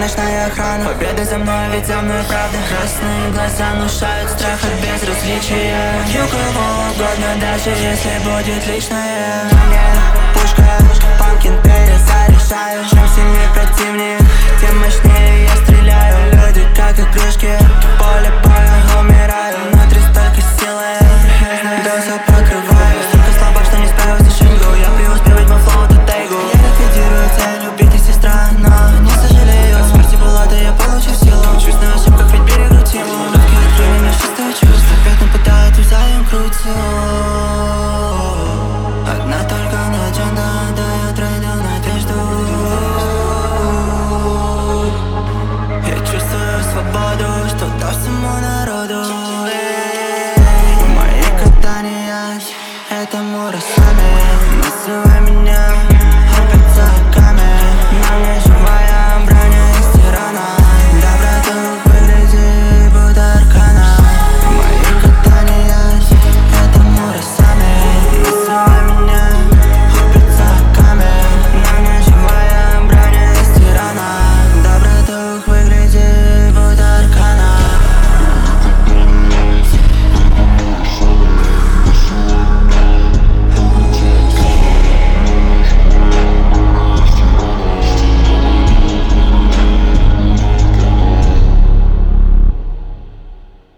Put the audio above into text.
ночная охрана. Победа за мной, ведь за мной правда. Красные глаза внушают страх от безразличия. Убью кого угодно, даже если будет личное. На мне пушка, панкин перезаряжаю. Чем сильнее противник,